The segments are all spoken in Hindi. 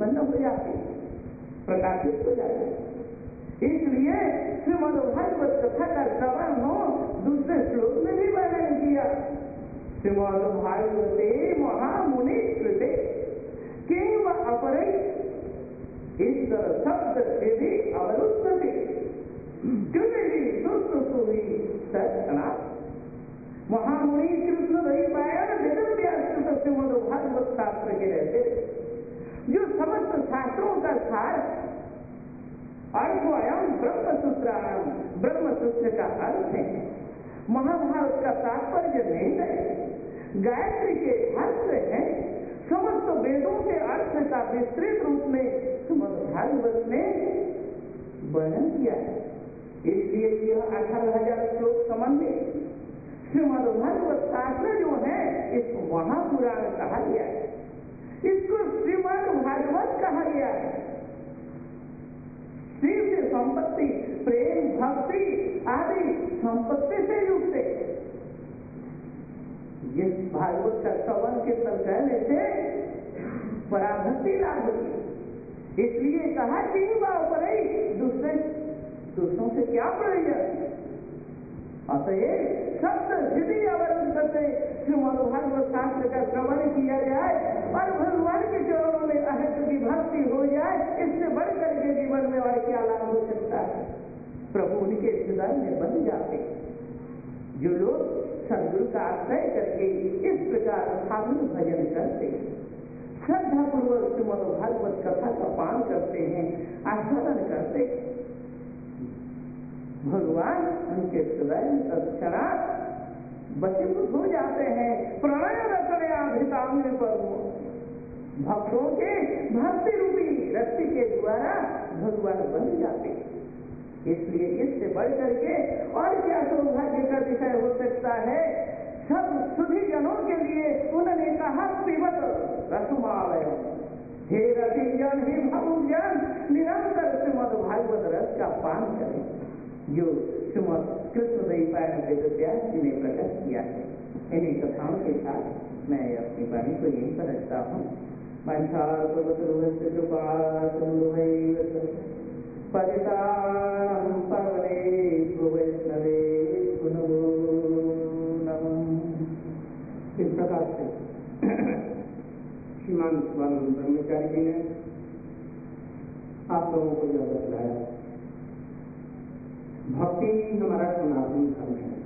उत्पन्न हो जाती, प्रकाशित हो जाती। इसलिए श्रीमद् भागवत कथा का श्रवण हो दूसरे श्लोक में भी वर्णन किया। श्रीमद् भागवते महामुनि कृते किम अपरे ईश्वर शब्द से भी अवरुद्धते कृति सुसुसुहि तत्क्षणा। महामुनि कृष्ण द्वैपायन वेद व्यास श्रीमद् भागवत शास्त्र के रहते, जो समस्त शास्त्रों का सार अर्थवयम ब्रह्मसूत्राणाम, ब्रह्मसूत्र का अर्थ है। महाभारत का तात्पर्य नहीं है, गायत्री के अर्थ है। समस्त वेदों के अर्थ का विस्तृत रूप में श्रीमद् भागवत ने वर्णन किया है। इसलिए यह 18,000 श्लोक समन्वित श्रीमद् भागवत शास्त्र जो है इसको महापुराण कहा गया है, इसको श्रीमद् भागवत कहा गया है। श्री से संपत्ति, प्रेम, भक्ति आदि संपत्ति से युक्त है। जिस भागवत का श्रवण कीर्तन करने से पराभक्ति लाभ होती, इसलिए कहा कि बापरे दूसरों से क्या प्रयोजन। अतएव शब्द सिद्धि अवरुद्ध से श्रीमद् भागवत शास्त्र का श्रवण किया जाए और भगवान के चरणों में अहत की भक्ति हो जाए, इससे बढ़ करके जीवन में और क्या लाभ हो सकता है। प्रभु उनके हृदय में बन जाते जो लोग सदगुरु का आश्रय करके इस प्रकार साधु भजन करते हैं, श्रद्धा पूर्वक श्रीमद् भागवत कथा का पान करते हैं, आस्वादन करते हैं, भगवान उनके हृदय में तत्क्षणात वशीभूत हो जाते हैं। प्रणय रचनाभितांग पर भक्तों के भक्ति रूपी रस्सी के द्वारा भगवान बन जाते हैं। इसलिए इससे बढ़ करके और क्या सौभाग्य का विषय हो सकता है। सब सुधी जनों के लिए उन्होंने कहा पिबत रसमालय, हे रसिजन, हे भावुकजन, निरंतर श्रीमद् भागवत रस का पान करें, जो श्रीमद् कृष्ण द्वैपायन वेद व्यास जी ने प्रकट किया है। इन्हीं कथाओं के साथ मैं अपनी वाणी को यहीं पर रखता हूँ। पतितानां पावनेभ्यो वैष्णवेभ्यो नमो नमः। इस प्रकार से श्रीमान स्वानंद ब्रह्मचारी जी ने आप लोगों को यह बतलाया, भक्ति हमारा सनातन धर्म है।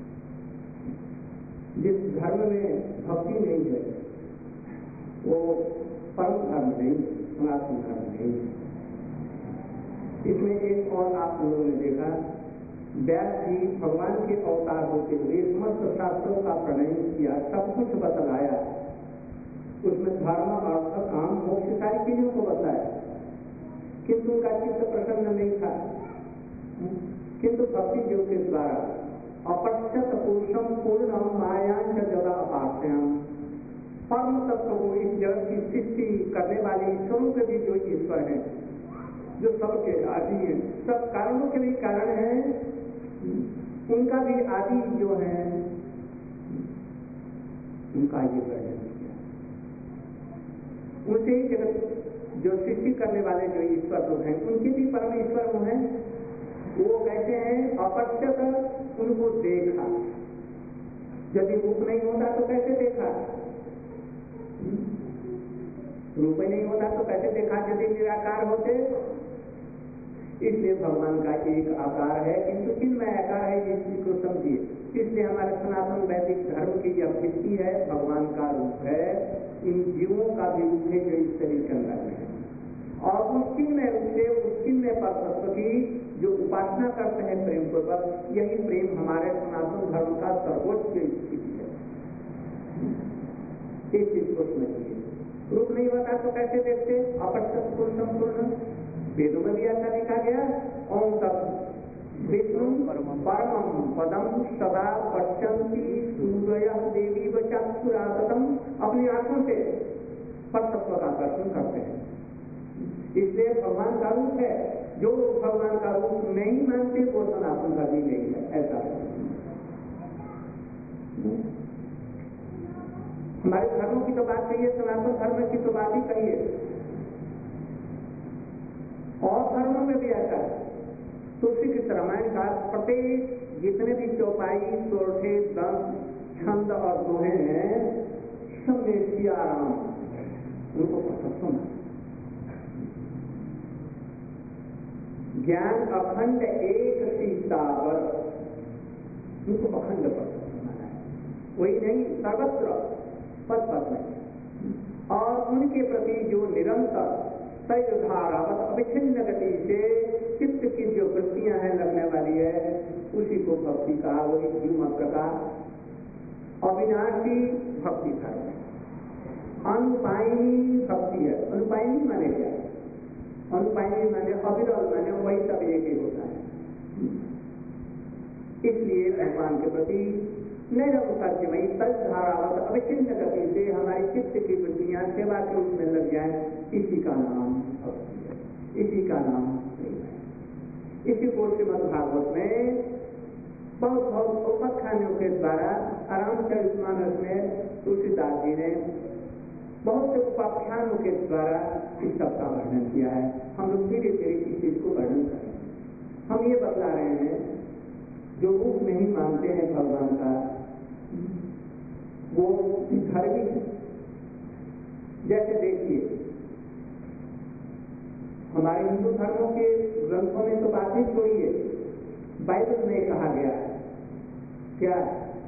जिस धर्म में भक्ति नहीं है वो परम धर्म नहीं, सनातन धर्म नहीं। इसमें एक और आप लोगों ने देखा, व्यास जी भगवान के अवतार होते हुए समस्त शास्त्रों का प्रणयन किया, सब कुछ बतलाया, उसमें धर्म, अर्थ, काम, मोक्ष सारी चीजों को बताया, किंतु उनका चित्त प्रसन्न नहीं था। किंतु भक्ति योग के द्वारा अपश्यत पुरुषम पूर्णम मायांच जगह अपास्याम, परम तत्व को इस जगत की सृष्टि करने वाले ईश्वरों के भी जो ईश्वर है, जो सबके आदि है, सब कारणों के भी कारण है, उनका भी आदि जो है उनका ये वर्णन किया। उनसे ही जगत जो सृष्टि करने वाले जो ईश्वर लोग हैं उनके भी परम ईश्वर वो हैं। वो कहते हैं अपश्यत, उनको देखा। यदि रूप नहीं होता तो कैसे देखा, रूप नहीं होता तो कैसे देखा यदि निराकार होते। इसलिए भगवान का एक आकार है, किंतु चिन्मय आकार है, इस चीज को समझिए। इसलिए हमारे सनातन वैदिक धर्म की यह वृत्ति है, भगवान का रूप है, इन जीवों का भी रूप है जो इस शरीर के अंदर है, और उस चिन्मय रूप से उस चिन्मय परतत्व की जो उपासना करते हैं प्रेम पूर्वक, यही प्रेम हमारे सनातन धर्म का सर्वोच्च स्थिति है। इस चीज को समझिए। रूप नहीं होता तो कैसे देखते, अपश्यत पुरुषम पूर्ण, वेदों में भी ऐसा लिखा गया, ओम तत् विष्णु परमं पदम सदा पश्यन्ति सूर्यः देवी वचक्षुराततम, अपनी आंखों से परतत्व का दर्शन करते हैं। इसलिए भगवान का रूप है, जो भगवान का रूप नहीं मानते वो सनातन धर्मी नहीं है, ऐसा है। हमारे धर्मों की तो बात कहिए, सनातन धर्म की तो बात ही कहिए। और धर्मों में भी ऐसा है। तुलसी के रामायण का प्रत्येक जितने भी चौपाई, सोरठे, दंत, छंद और दोहे हैं, सब में सिया राम उनको पसंद सुना। ज्ञान अखंड एक सीतावर, उनको अखंड पसंद सुना है। वही नहीं, सर्वत्र पद पद में। और उनके प्रति जो निरंतर तैधारावत अविच्छिन्न गति से चित्त की जो वृत्तियां हैं लगने वाली है, उसी को भक्ति कहा। वही जीव प्रकार अविनाशी भक्ति धर्म, अनुपायनी भक्ति है। अनुपायनी माने क्या? अनुपायनी माने अविरल, माने वही सब एक ही होता है। इसलिए भगवान के प्रति निरंतरमयी तद्धारावत अविच्छिन्न गति से हमारी चित्त की वृत्तियां सेवा के रूप में लग जाए, इसी का नाम भक्ति है, इसी का नाम प्रेम है। इसी को श्रीमद् भागवत में बहुत बहुत उपाख्यानों के द्वारा रामचरितमानस में तुलसीदास जी ने बहुत से उपाख्यानों के द्वारा इस सब का वर्णन किया है। हम लोग धीरे धीरे इस चीज को वर्णन करें। हम ये बतला रहे हैं, जो रूप नहीं मानते हैं भगवान का, वो धर्मी है। जैसे देखिए, हमारे हिंदू धर्मों के ग्रंथों में तो बात ही छोड़िए, बाइबल में कहा गया है क्या?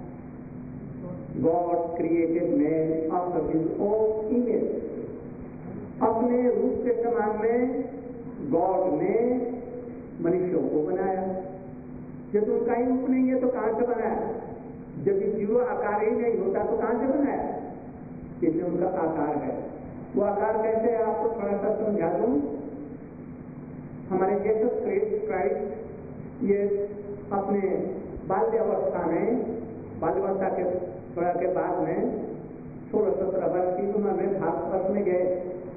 God created man after his own image. अपने रूप के समान में गॉड ने मनुष्यों को बनाया। जब उनका ही रूप नहीं है तो कहां से बनाया? जब जीरो आकार ही नहीं होता तो कहां से बनाया? इसलिए उनका आकार है। वो आकार कैसे है आपको थोड़ा सा समझा दूं। हमारे जीसस क्राइस्ट ये अपने बाल्यावस्था के थोड़ा के बाद में 16-17 वर्ष की उम्र में भारतवर्ष में गए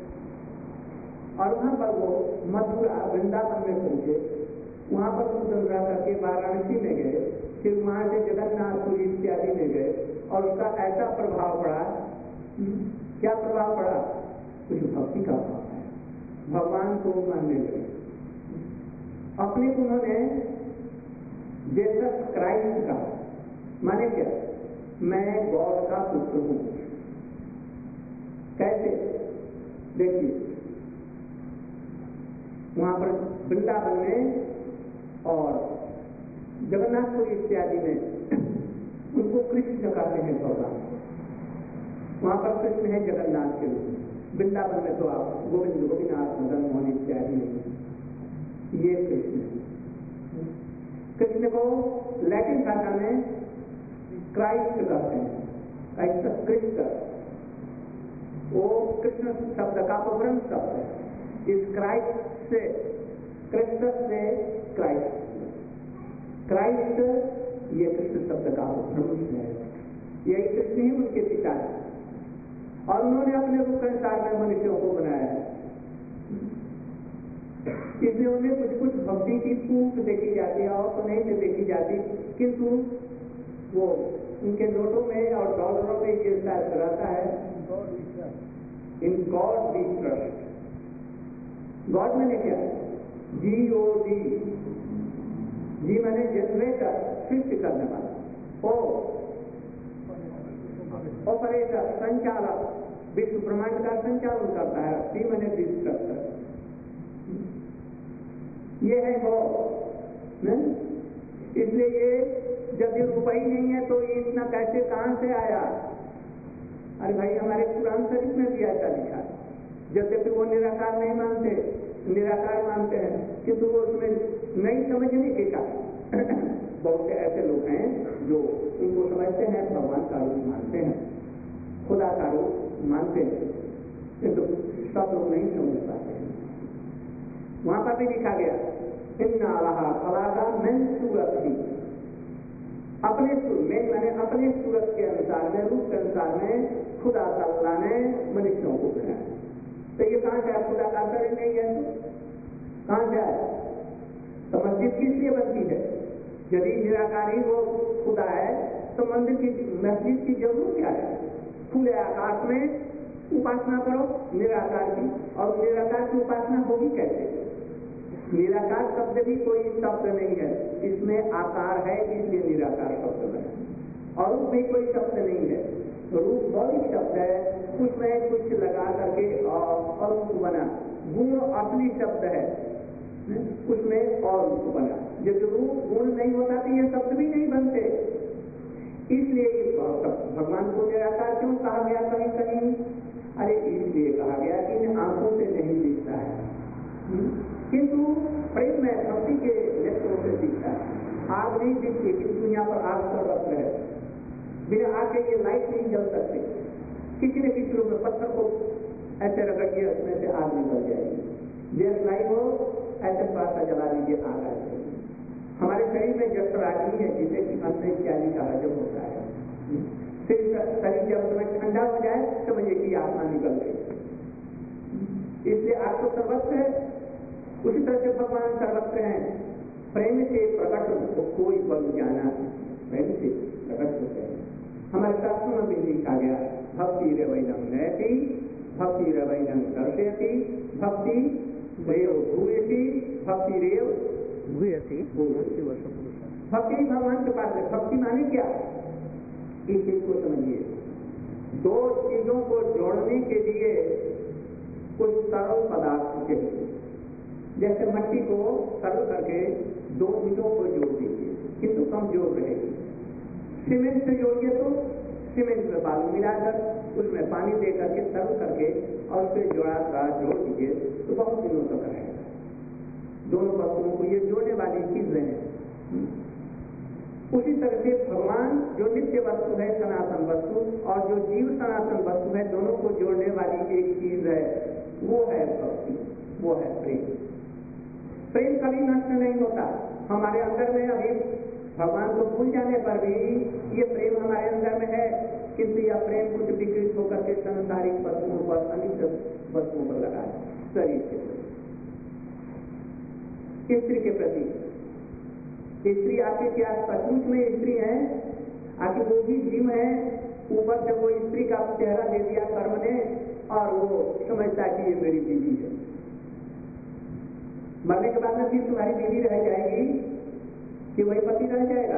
और वहां पर वो मथुरा वृंदावन में पहुंचे। वहां पर कुछ करके वाराणसी में गए, फिर वहां से जगन्नाथपुरी इत्यादि में गए और उसका ऐसा प्रभाव पड़ा। क्या प्रभाव पड़ा? कुछ भक्ति का भाव है, भगवान को मानने लगे। अपने उन्होंने जीसस क्राइस्ट का माने क्या? मैं गॉड का पुत्र हूं। कैसे? देखिए, वहां पर वृंदावन में और जगन्नाथपुरी इत्यादि में उनको कृष्ण कहते हैं भगवान। वहां पर कृष्ण है जगन्नाथ के रूप में। वृंदावन में तो आप गोविंद, गोपीनाथ, मदन मोहन इत्यादि नहीं, ये कृष्ण है। कृष्ण को लैटिन भाषा में क्राइस्ट कहते हैं। कृष्ण वो कृष्ण शब्द का अपभ्रंश शब्द है। इस क्राइस्ट से, कृष्ण से क्राइस्ट, क्राइस्ट ये कृष्ण शब्द का अपभ्रंश है। यही कृष्ण ही उनके पिता है और उन्होंने अपने रूप के अनुसार में मनुष्यों को बनाया है। इसलिए उन्हें कुछ कुछ भक्ति की चूक देखी जाती है और तो नहीं देखी जाती, किंतु वो उनके नोटों में और डॉलरों में ये शायद रहता है, in God we trust. God मैंने क्या? GOD, जी मैंने जनरेटर, सृष्टि करने वाला। ओ ऑपरेटर, संचालक, विश्व ब्रह्मांड का संचालन करता है। सी मैंने डिस्ट्रक्टर, ये है गॉड। इसलिए ये जब ये रुपया ही नहीं है तो ये इतना कैसे कहां से आया? अरे भाई, हमारे कुरान शरीफ में भी ऐसा लिखा है। जब वो निराकार नहीं मानते, निराकार मानते हैं, किंतु वो उसमें नहीं समझने के कारण बहुत से ऐसे लोग हैं जो उनको समझते हैं भगवान का रूप मानते हैं, खुदा का रूप मानते हैं, किंतु सब लोग नहीं समझ पाते हैं। वहां पर भी लिखा गया, इन्ना रहा फलागा मैं सूरत थी। अपने मैंने अपने सूरत के अनुसार में, रूप के अनुसार में खुदा ताला ने मनुष्यों को बनाया। तो ये कहां से? खुदा का शरीर नहीं है तो कहां से आया? तो मस्जिद किस लिए बनती है? यदि निराकारी वो खुदा है तो मंदिर की, मस्जिद की जरूरत क्या है? खुले आकाश में उपासना करो निराकार की, और निराकार की उपासना होगी कैसे? निराकार शब्द भी कोई शब्द नहीं है, इसमें आकार है इसलिए निराकार शब्द बना। और रूप भी कोई शब्द नहीं है, रूप मौलिक शब्द है, उसमें कुछ लगा करके और रूप बना। गुण असली शब्द है, उसमें और रूप बना। जब रूप गुण नहीं होता तो ये शब्द भी नहीं बनते। इसलिए भगवान को निराकार क्यों कहा गया कहीं कहीं? अरे इसलिए कहा गया कि इन आंखों से नहीं दिखता है, किंतु प्रेम में भक्ति के नेत्रों से दिखता है। आग नहीं दिखती, किंतु यहाँ पर आग सर्वत्र है। बिना आग के ये लाइट नहीं जल सकते। किसी न किसी रूप में पत्थर को ऐसे रगड़िए, उसमें से आग निकल जाएगी। गैस लाई हो ऐसे पासा जला लीजिए, आग आ जाएगी। हमारे शरीर में जठराग्नि है, जिसे कि अन्न इत्यादि का हजम होता है। फिर शरीर जब उसमें ठंडा हो जाए समझिए कि आत्मा निकल गई। इसलिए आग तो सर्वत्र है, उसी तरह से भगवान सर्वत्र हैं। प्रेम से प्रकट हो कोई बल जाना, प्रेम से प्रकट होते हैं। हमारे शास्त्रों में भी लिखा गया, भक्ति रेवैनम नयति, भक्ति रेवैनम दर्शयति, भक्ति रेव भूयसी, भक्ति रेव भूयसी। भक्ति भगवान के पास है। भक्ति माने क्या? इस चीज को समझिए। दो चीजों को जोड़ने के लिए कुछ सरल पदार्थ चाहिए। जैसे मट्टी को सरल करके दो ईंटों को जोड़ दीजिए, किंतु कमजोर रहेगी। सीमेंट से जोड़िए तो सीमेंट में बालू मिलाकर उसमें पानी दे करके सरल करके और उससे जोड़ दीजिए तो बहुत दिनों तक रहेगा। दोनों वस्तुओं को ये जोड़ने वाली चीजें हैं। उसी तरह से भगवान जो नित्य वस्तु है, सनातन वस्तु, और जो जीव सनातन वस्तु है, दोनों को जोड़ने वाली एक चीज है, वो है भक्ति, वो है प्रेम। प्रेम कभी नष्ट नहीं होता। हमारे अंदर में अभी भगवान को भूल जाने पर भी ये प्रेम हमारे अंदर में है, किंतु यह प्रेम कुछ विकृत होकर के संसारिक वस्तुओं पर, अनित्य वस्तुओं पर लगा है। शरीर के प्रति, स्त्री के प्रति, स्त्री आपके क्या सचमुच में स्त्री है? आखिर वो भी जीव है। ऊपर से वो स्त्री का चेहरा दे दिया कर्म ने और वो समझता है कि ये मेरी बीवी है। मरने के बाद में फिर तुम्हारी बीवी रह जाएगी कि वही पति रह जाएगा?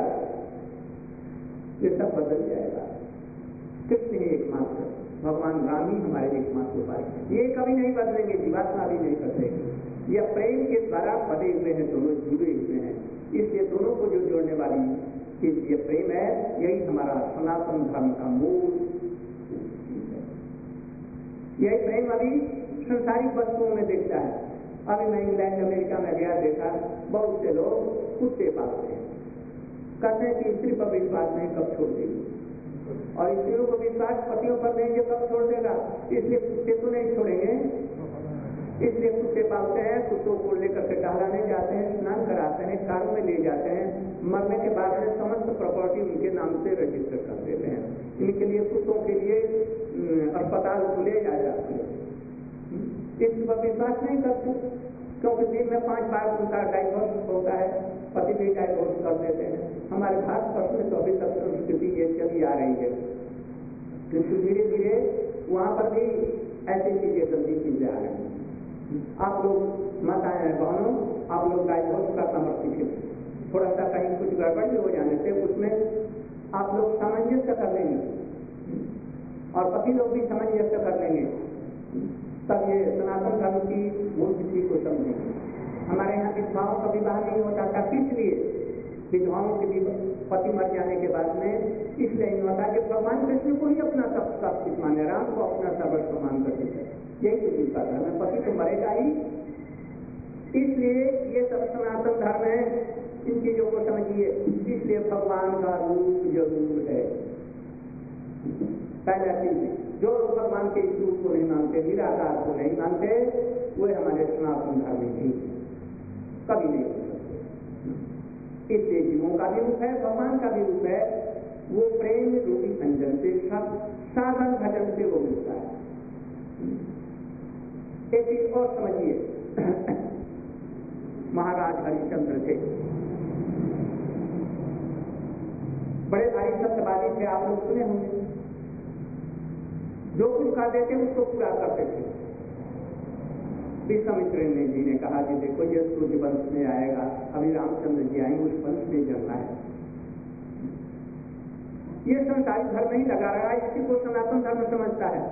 ये सब बदल जाएगा। कृष्ण ही एकमात्र, भगवान राम ही हमारे एकमात्र उपाय। ये कभी नहीं बदलेंगे, जीवात्मा भी नहीं बदलेगी। यह प्रेम के द्वारा बदे हुए हैं, दोनों जुड़े हुए हैं। इसलिए दोनों को जो जोड़ने वाली चीज ये प्रेम है, यही हमारा सनातन धर्म का मूल चीज है। यही प्रेम अभी संसारिक वस्तुओं में दिखता है। अभी मैं इंग्लैंड अमेरिका में गया, देखा बहुत से लोग कुत्ते पालते हैं। कहते हैं कि स्त्री पर विश्वास नहीं, कब छोड़ देगी, और स्त्रियों को विश्वास पतियों पर नहीं, जो कब छोड़ देगा। इसलिए कुत्ते तो नहीं छोड़ेंगे, इसलिए कुत्ते पालते हैं। कुत्तों को लेकर के टहलाने जाते हैं, स्नान कराते हैं, कारों में ले जाते हैं। मरने के बाद में समस्त प्रॉपर्टी उनके नाम से रजिस्टर कर देते हैं। इनके लिए, कुत्तों के लिए अस्पताल खुले जा जाते हैं। इस पर विश्वास नहीं करते, क्योंकि दिन में 5 बार उनका डाइवोर्स होता है, पति भी डाइवोर्स कर देते हैं। हमारे भारतवर्ष में तो अभी तक संस्कृति ये चली आ रही है, किंतु धीरे धीरे वहां पर भी ऐसी चीजें गंदी चीजें आ रही हैं। आप लोग माताएं बहनों, आप लोग डाइवोर्स का समर्थक हैं। थोड़ा सा कहीं कुछ गड़बड़ी हो जाने से उसमें आप लोग सामंजस्य कर लेंगे और पति लोग भी सामंजस्य कर लेंगे, तब ये सनातन धर्म की मूल तिथि को समझेंगे। हमारे यहाँ विधवाओं का विवाह नहीं होता था, इसलिए विधवाओं के पति मर जाने के बाद में इसलिए नहीं होता कि भगवान कृष्ण को ही अपना सब कुछ माने, राम को अपना सर्वस्व मान करके है। यही तो जीव का धर्म है, पति तो मरेगा ही। इसलिए ये सब सनातन धर्म है, इन चीजों को समझिए। इसलिए भगवान का रूप जरूर है। पहला चीज, जो भगवान के इस रूप को नहीं मानते, निराकार को नहीं मानते, वे हमारे सनातन धर्म नहीं, कभी नहीं हो सकते। इसलिए जीवों का भी रूप है, भगवान का भी रूप है। वो प्रेम रूपी अंजन से, साधन भजन से वो मिलता है। एक चीज और समझिए, महाराज हरिश्चंद्र थे, बड़े भारी सत्यवादी थे, आप लोग सुने होंगे। जो कुछ कहते थे उसको पूरा करते थे। विश्वामित्र जी ने कहा कि देखो ये सूर्य वंश में आएगा, अभी रामचंद्र जी आएंगे, उस वंश में जन्मा है, ये संसारी धर्म नहीं लगा रहा है, इसी को सनातन धर्म समझता है।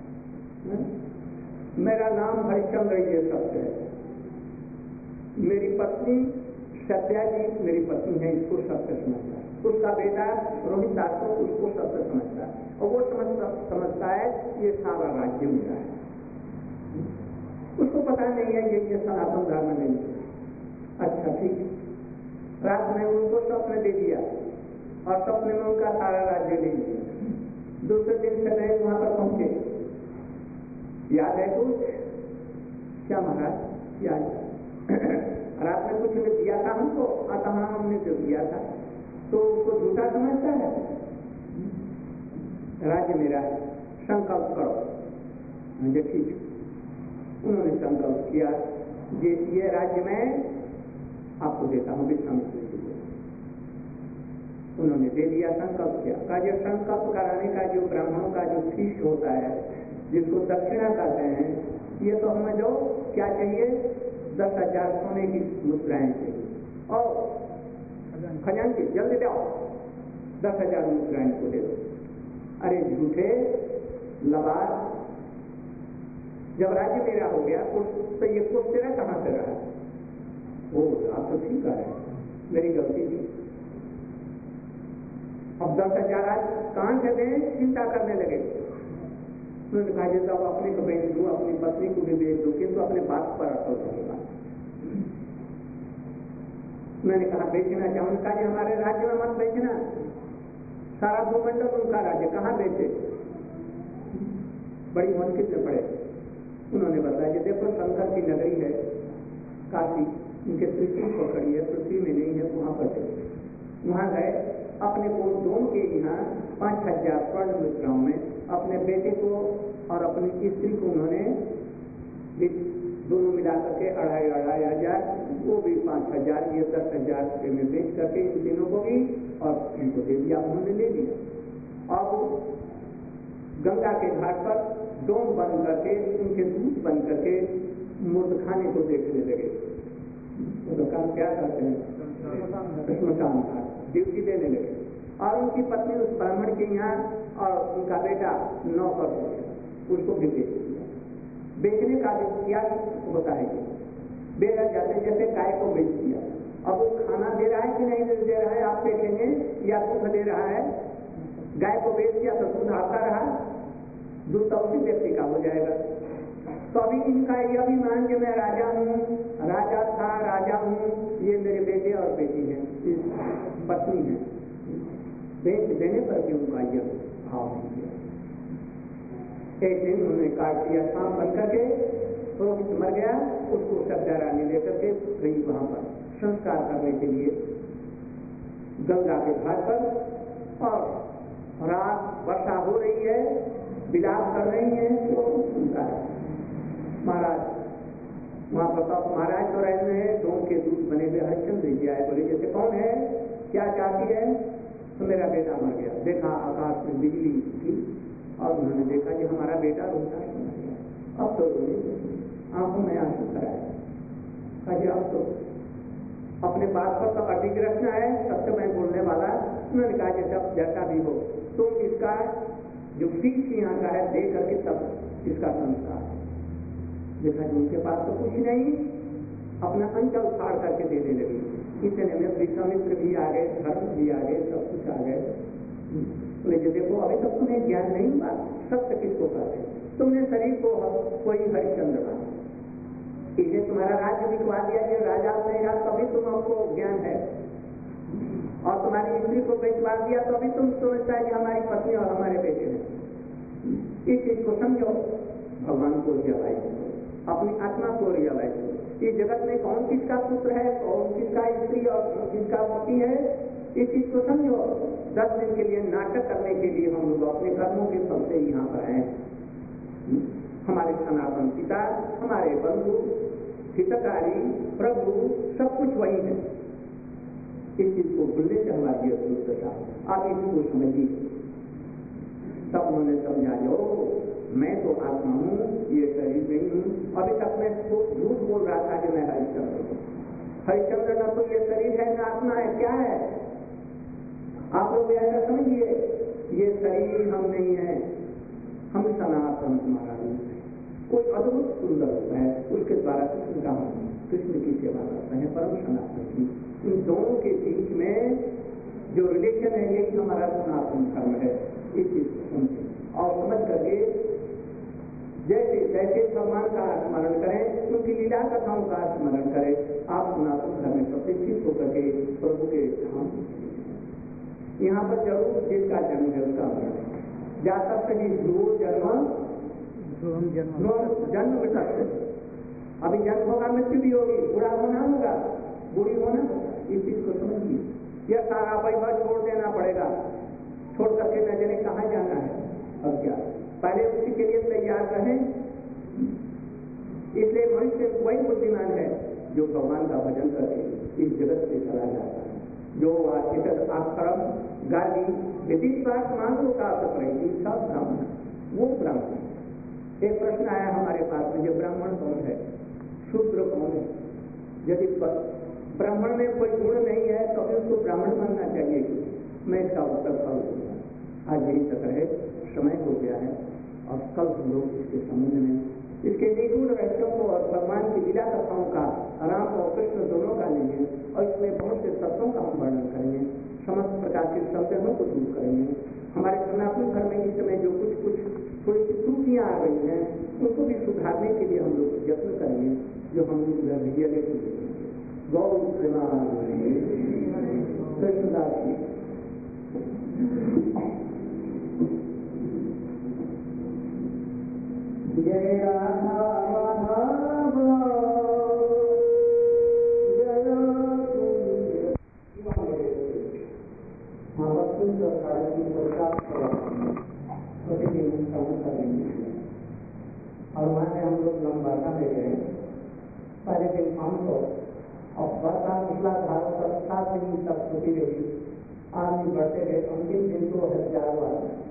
मेरा नाम हरिश्चंद्र ये सत्य है, मेरी पत्नी सत्या जी मेरी पत्नी है, इसको सत्य समझता है। उसका बेटा रोहित दास को उसको सत्य समझता है, और वो समझता है ये सारा राज्य मेरा है। उसको पता नहीं है ये सनातन धर्म नहीं है। अच्छा ठीक, रात में उनको स्वप्न दे दिया और स्वप्न में उनका सारा राज्य ले लिया। दूसरे दिन सदैव वहां पर पहुंचे, याद है कुछ? क्या महाराज याद? रात में कुछ ने दिया था हमको, अतः हमने जो दिया था, तो उसको झूठा समझता है। राज्य मेरा है, संकल्प करो। मुझे ठीक, उन्होंने संकल्प किया, ये राज्य में आपको देता हूं, विश्वामित्र जी को। उन्होंने दे दिया, संकल्प किया। का जो संकल्प कराने का जो ब्राह्मणों का जो फीस होता है, जिसको दक्षिणा कहते हैं, ये तो हमें जो क्या चाहिए, 10,000 सोने की मुद्राएं चाहिए, और खजांची जल्दी जाओ 10,000 मुद्राएं को दे दो। अरे झूठे लबार, जब राज्य मेरा हो गया तो ये कुछ तेरा कहां से रहा? ओ आप तो ठीक है, मेरी गलती थी। अब 10,000 आज कहां से दें, चिंता करने लगे। उन्होंने कहा जैसा अपने को बेच दो, अपनी पत्नी को भी बेच दो, किंतु अपने बात पर अटल रहेगा। मैंने कहा बेचना चाहूं, उनका जी हमारे राज्य में मत बेचना, सारा भूमंडल उनका राज्य, कहां बेचे? बड़ी मुश्किल में पड़े। उन्होंने बताया कि देखो शंकर की नगरी है काशी, उनके पृथ्वी पकड़ी है, पृथ्वी में नहीं है, वहां पर चले। वहां गए, अपने को दोनों के यहाँ 5,000 स्वर्ण मुद्राओं में अपने बेटे को और अपनी स्त्री को उन्होंने दोनों मिला करके 2,500 वो भी 5,000, ये 10,000 रुपये में बेच करके इन तीनों को भी और इनको दे दिया, उन्होंने ले लिया। अब गंगा के घाट पर डोम बंद करके, उनके दूध बंद करके मुर्द खाने को देखने लगे। वो काम क्या करते हैं, श्मशान घाट ड्यूटी देने लगे। और उनकी पत्नी उस ब्राह्मण के यहाँ, और उनका बेटा नौकर हो गया, उसको भी बेच दिया। बेचने का जो क्या होता है, बेचा जाते जैसे गाय को बेच दिया। अब वो खाना दे रहा है कि नहीं दे रहा है आप देखेंगे, या दूध दे रहा है। गाय को बेच दिया तो दूध आता रहा, दूध तो उसी व्यक्ति का हो जाएगा। तो अभी इनका ये अभिमान कि मैं राजा हूँ, राजा था, राजा हूँ, ये मेरे बेटे और बेटी है, पत्नी है, बेच देने पर भी उनका यह भाव नहीं किया। एक दिन उन्होंने काट दिया, सांप बन करके, रोहित मर गया, उसको सब्जा रानी लेकर के गई वहां पर संस्कार करने के लिए गंगा के घाट पर। और रात वर्षा हो रही है, विलाप कर रही है, वो सुनता है। महाराज वहां पर तो महाराज तो रहे हैं, दो के दूध बने हुए हरिश्चंद्र जी आए, बोले जैसे कौन है, क्या चाहती है? तो मेरा बेटा मर गया। देखा आकाश में बिजली थी, और उन्होंने देखा कि हमारा बेटा रोता है, मर गया। अब तो आंखों में आंसू कराए, कहा अब तो अपने बात पर तो अटिक रखना है, सत्यमय बोलने वाला। उन्होंने कहा कि जब जैसा भी हो, तुम इसका जो फीस यहाँ का है दे करके तब इसका संस्कार। देखा कि उनके पास तो कुछ नहीं, अपना अंचल फाड़ करके देने लगी। इतने में विश्वामित्र भी आ गए, धर्म भी आ गए, सब कुछ आ गए। बोले देखो अभी तक तुम्हें ज्ञान नहीं हुआ, सत्य किसको कहते हैं? तुमने शरीर को कोई हरिश्चंद्र माना, इसे तुम्हारा राज्य दिखवा दिया, ये राजा रहेगा तभी तुमको ज्ञान है, और तुम्हारी स्त्री को बेचवा दिया तो अभी तुम समझता है कि हमारी पत्नी और हमारे बेटे हैं। इस चीज को समझो, भगवान को रियलाइज करो, अपनी आत्मा को रियलाइज करो। इस जगत में कौन किसका पुत्र है, कौन किसका स्त्री और किसका पति है, इस चीज को समझो। 10 दिन के लिए नाटक करने के लिए हम लोग अपने कर्मों के फल से यहाँ पर आए। हमारे सनातन पिता, हमारे बंधु, हितकारी, प्रभु, सब कुछ वही है। इस चीज को भूलने से हमारी दुर्दशा। आप इसको समझिए। सब उन्होंने समझा जो मैं तो आत्मा हूँ, ये शरीर नहीं हूँ। अभी तक मैं झूठ बोल रहा था कि मैं हरिश्चंद्र हूँ। हरिश्चंद्र न तो ये शरीर है, न आत्मा है, क्या है? आप लोग ऐसा समझिए, ये शरीर हम नहीं है, हम सनातन हमारा रूप है। कोई अद्भुत सुंदर होता है, उसके द्वारा कृष्ण का हम कृष्ण की सेवा करते हैं, परम सनातन की। इन दोनों के बीच में जो रिलेशन है, यही हमारा सनातन धर्म है। इस चीज को समझे और समझ करके जैसे जैसे भगवान का स्मरण करें, उनकी लीला कथाओं का स्मरण करें, आप सनातन धर्म में प्रतिष्ठित होकर के प्रभु के धाम। यहाँ पर जरूर जिसका जन्म है उसका मरण, जाता सही ध्रुव जन्म मृत्यु। अभी जन्म होगा, मृत्यु भी होगी, बुढ़ा होना होगा, बुरी होना। इस चीज को समझिए, यह सारा वैभव छोड़ देना पड़ेगा, छोड़ करके न जाने कहाँ जाना है। अब क्या, पहले उसी के लिए तैयार रहें। इसलिए मनुष्य वही बुद्धिमान है जो भगवान का भजन करके इस जगत से चला जाता है। जो आश्रम गादी विदित्वास मांगो का करेगी सब ब्राह्मण, वो ब्राह्मण। एक प्रश्न आया हमारे पास में, ये ब्राह्मण कौन है, शूद्र कौन है? यदि ब्राह्मण में कोई गुण नहीं है तो फिर उसको ब्राह्मण मानना चाहिए। मैं इसका उत्तर कल दूंगा, आज यही तक है, समय हो गया है। और कल हम लोग इसके संबंध में, इसके निगूढ़ रहस्यों को और भगवान की लीला कथाओं का, राम और कृष्ण दोनों का लेंगे और इसमें बहुत से तत्वों का हम वर्णन करेंगे, समस्त प्रकार के संदेहों को दूर करेंगे। हमारे सनातन धर्म में इस समय जो कुछ थोड़ी सी त्रुटियां आ गई हैं, उनको भी सुधारने के लिए हम लोग यत्न करेंगे, जो हम रियलिटी गौ कृष्णदास जी। जय राधा माधव जय और वहाँ से हम लोग लंबाता में गए। पहले दिन 500 और वर्षा मूसलाधार वर्षा से ही तब होती रही, आदमी बढ़ते गए, अंतिम दिन 2000 हुआ।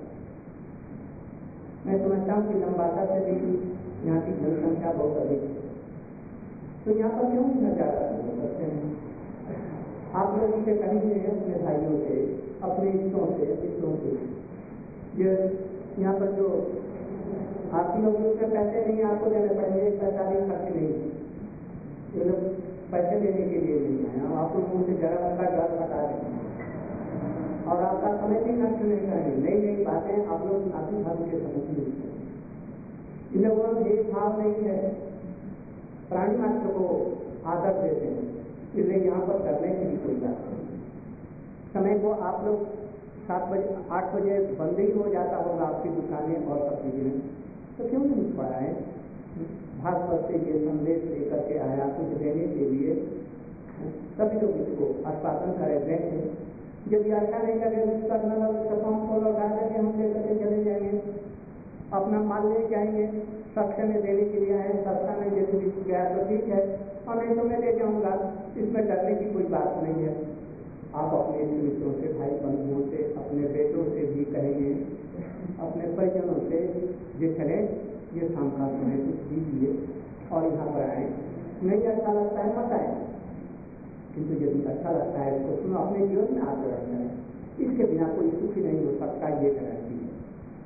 मैं समझता हूँ कि लंबाता से भी यहाँ की जनसंख्या बहुत अधिक है, तो यहाँ पर क्यों नजारा करते हैं? आप लोग इसे कहेंगे अपने भाइयों से, अपने इष्टों से, ये यहाँ पर जो आप लोग उसमें पैसे नहीं आपको देने पड़ेंगे, पैसा भी खर्च नहीं, ये लोग पैसे देने के लिए नहीं आए। आप लोगों से जरा उनका डर हटा देंगे और आपका समय भी नष्ट नहीं करेंगे। नई नई बातें आप लोग अपने धर्म के समझ नहीं। इन लोगों में भेदभाव नहीं है, प्राणी मात्र को आदर देते हैं, इसलिए यहाँ पर करने की भी कोई बात नहीं। समय को आप लोग 7 बजे 8 बजे बंद ही हो जाता होगा आपकी दुकानें और सब चीजें, तो क्यों नहीं पड़ा है? भागवत से ये संदेश लेकर के आया कुछ देने के लिए, सभी लोग इसको आस्वादन करें, देखें। यदि अच्छा नहीं लगे हम को लौटा देंगे, हम लेकर के चले जाएंगे, अपना माल ले जाएंगे। सख्त में देने के लिए आए, सस्ता में देने गया तो ठीक है, और नहीं तो मैं ले जाऊंगा, इसमें डरने की कोई बात नहीं है। आप अपने मित्रों से, भाई बंधुओं से, अपने बेटों से भी कहेंगे, अपने परिजनों से, जो चले ये शाम का समय कुछ दीजिए और यहाँ पर आए। नहीं अच्छा लगता है मत आए, किंतु यदि अच्छा लगता है तो सुनो, अपने जीवन में आचरण करें। इसके बिना कोई सुखी नहीं हो सकता, ये गारंटी है।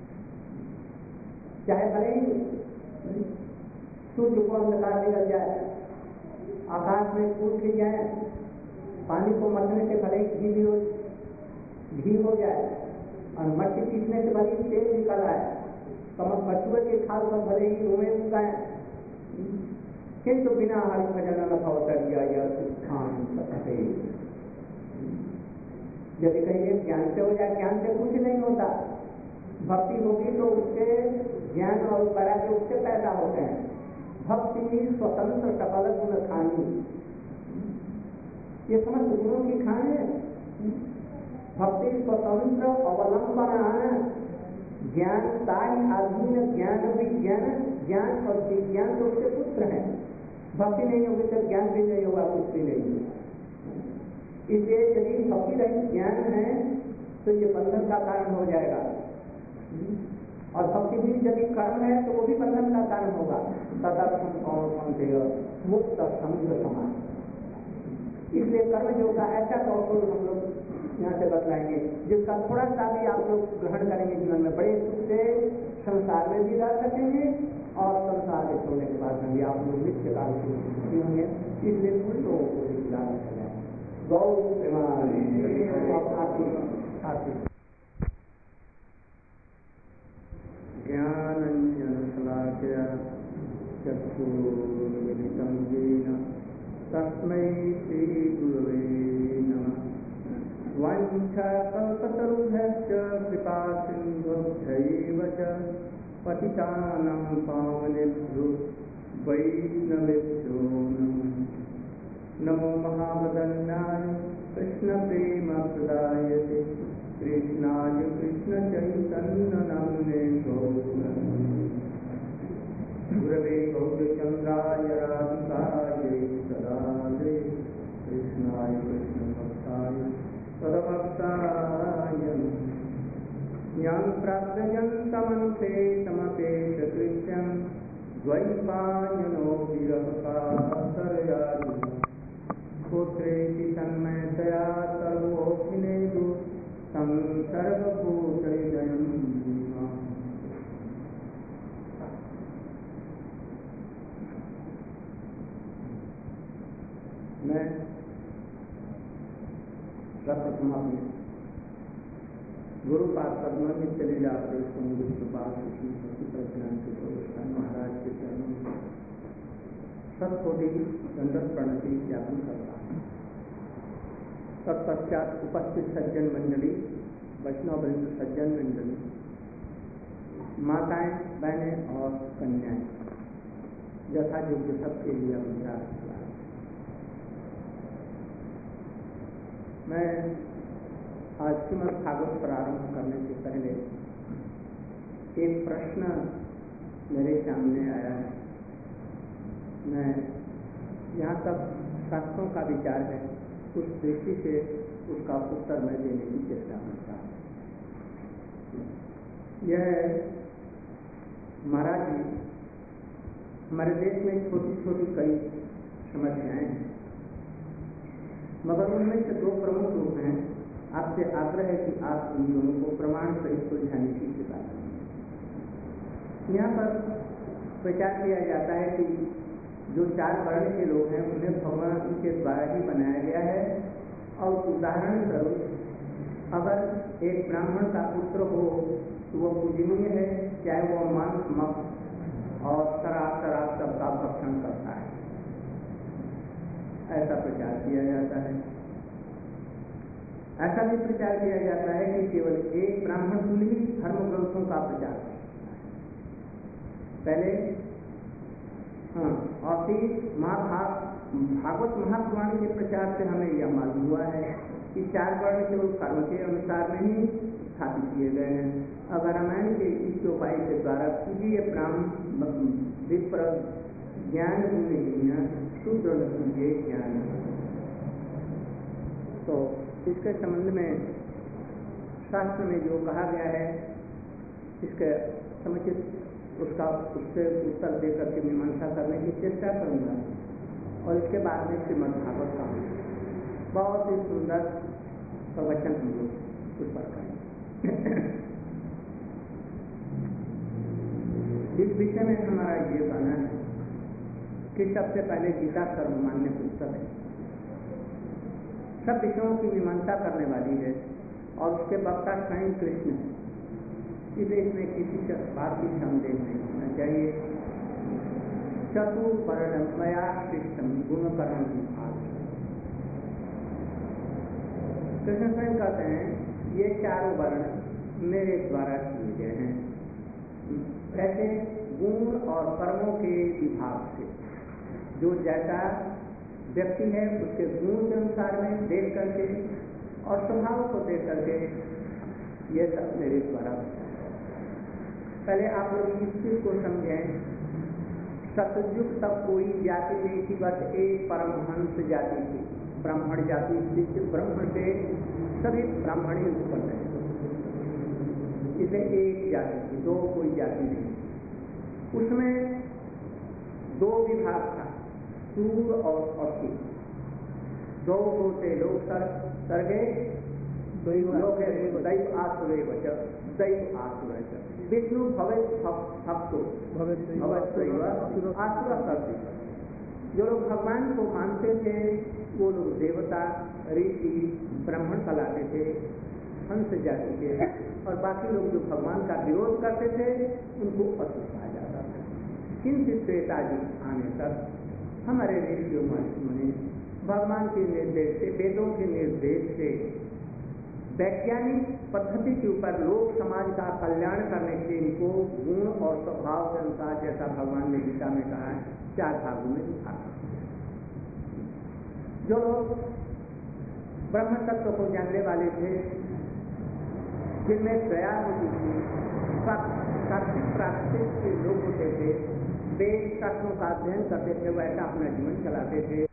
चाहे भले ही सूर्य को अंधकार निकल जाए, आकाश में फूट ली जाए, पानी को मथने से भले ही घी हो जाए और मट्टी पीसने से भले ही तेल निकल आए, कमर कछुए के खाल पर भले ही रोए उगाए, किंतु बिना हरि भजन अवतरिया या सुखान सकते। यदि कहिए ज्ञान से हो जाए, ज्ञान से कुछ नहीं होता। भक्ति होगी तो उससे ज्ञान और वैराग्य उससे पैदा होते हैं। भक्ति स्वतंत्र सकल गुण खानी, ये समस्त गुणों की खान है। भक्ति स्वतंत्र अवलंबन, ज्ञान ताई अधीन, ज्ञान विज्ञान, ज्ञान और विज्ञान तो उसके पुत्र हैं। भक्ति नहीं होगी तो ज्ञान भी नहीं होगा, कुछ भी नहीं होगा। इसलिए यदि भक्ति रहित ज्ञान है तो ये बंधन का कारण हो जाएगा। और भक्ति भी यदि कर्म है तो वो भी बंधन का कारण होगा। तदर्थम कौन मुक्त समुद्र समान। इसलिए कर्म योग का ऐसा कौशल हम लोग यहाँ से बतलाएंगे जिसका थोड़ा सा भी आप लोग ग्रहण करेंगे जीवन में, बड़े सुख से संसार में भी रह सकेंगे और संसार के छोड़ने के बाद में भी आप लोग नित्य काल से सुखी होंगे। इसलिए कुछ लोगों को भी लाभ कर जाए। गौ ज्ञानञ्जनशलाकया चक्षुरुन्मिलितं येन तस्मै श्रीगुरवे नमः। वाञ्छाकल्पतरुभ्यश्च कृपासिन्धुभ्यैव च पतितानां पावनेभ्यो वैष्णवेभ्यो नमो महावदन्याय कृष्णप्रेमप्रदायते कृष्णाय कृष्णचैतन्यनाम्ने गुरवे गौरचन्द्राय राधिकायै सदायै कृष्णाय कृष्णभक्ताय तदभक्ताय यं प्राप्तयन्तमनुपेतमपेतकृत्यं द्वैपायनो विरहकातरयादि पुत्रेति तन्मयतया सर्वोऽभिनेदु तं सर्वभूतहृदयं मैं सर्वप्रथम अपने गुरु पाद पद्म में चले जाते विष्णुपाद महाराज के चरणों में सत्कोटि दंडवत प्रणति ज्ञापन करता हूँ। तत्पश्चात उपस्थित सज्जन मंडली, वैष्णव सज्जन मंडली, माताएं, बहनें और कन्याएं यथा योग्य सबके लिए अपना मैं आज श्रीमद् भागवत प्रारंभ करने से पहले एक प्रश्न मेरे सामने आया है। मैं यहाँ तक शास्त्रों का विचार है उस दृष्टि से उसका उत्तर मैं देने की चेष्टा करता हूँ। यह महाराज जी, हमारे देश में छोटी छोटी कई समस्याएं हैं, मगर उनमें से दो प्रमुख रूप हैं। आपसे आग्रह है कि आप उन दोनों को प्रमाण सहित सुलझाने की कृपा करें। यहाँ पर प्रचार किया जाता है कि जो चार वर्ण के लोग हैं उन्हें भगवान के द्वारा ही बनाया गया है, और उदाहरण स्वरूप अगर एक ब्राह्मण का पुत्र हो तो वह पूजनीय है, चाहे वह मांस मत और शराब सबका भक्षण करता है। ऐसा प्रचार किया जाता है। ऐसा भी प्रचार किया जाता है कि केवल एक ब्राह्मण कुल ही धर्म ग्रंथों का प्रचार कर सकता है। पहले और फिर भागवत महापुराण के प्रचार से हमें यह मालूम हुआ है कि चार वर्ण केवल कर्म के अनुसार नहीं स्थापित किए गए हैं। अगर रामायण के इस उपाय के द्वारा पूज्य ब्राह्मण विप्र ज्ञान शूद्र पूज्य ज्ञान, तो इसके संबंध में शास्त्र में जो कहा गया है इसके समुचित उससे उत्तर देकर के मीमांसा करने की चेष्टा करूंगा। और इसके बाद में श्रीमद् भागवत का बहुत ही सुंदर प्रवचन हम लोग उस पर करेंगे। इस विषय में हमारा ये कहना है कि सबसे पहले गीता सर्वमान्य पुस्तक है, सब विषयों की मीमांसा करने वाली है, और उसके वक्ता स्वयं कृष्ण है। इसलिए इसमें किसी बात की संदेह नहीं होना चाहिए। चतुर्वर्णमया सृष्टम गुणकर्म विभाग। कृष्ण स्वयं कहते हैं ये चारों वर्ण मेरे द्वारा किए गए हैं। कैसे? गुण और कर्मों के विभाग से। जो जैसा व्यक्ति है उसके गुण के अनुसार में देख करके और स्वभाव को देख करके ये सब मेरे द्वारा। पहले आप लोग इस चीज को समझें। सतयुग तक कोई जाति नहीं थी, बस एक परमहंस जाति थी, ब्राह्मण जाति। ब्राह्मण से सभी ब्राह्मण ही उत्पन्न है। इस इसलिए एक जाति थी, दो कोई जाति नहीं। उसमें दो विभाग था, सूर और असुर। दो होते लोग सर्गे लोके दैव आसुरेव च, दैव आसुर च। विष्णु भक्तो भवत्यैव आसुर सर्वे। जो लोग भगवान को मानते थे वो लोग देवता, ऋषि, ब्राह्मण कहलाते थे, हंस जाति के, और बाकी लोग जो भगवान का विरोध करते थे उनको असुर कहा जाता था। किंतु त्रेता युग आने तक हमारे ऋषियों ने भगवान के निर्देश से, वेदों के निर्देश से वैज्ञानिक पद्धति के ऊपर लोक समाज का कल्याण करने के लिए इनको गुण और स्वभाव के अनुसार, जैसा भगवान ने गीता में कहा है, 4 भागों में विभागा। जो लोग ब्रह्म तत्व को जानने वाले थे, जिनमें दया होती थी, सात्विक प्राकृतिक के लोग होते थे, वे शास्त्रों का अध्ययन करते थे, वैसा अपना जीवन चलाते थे।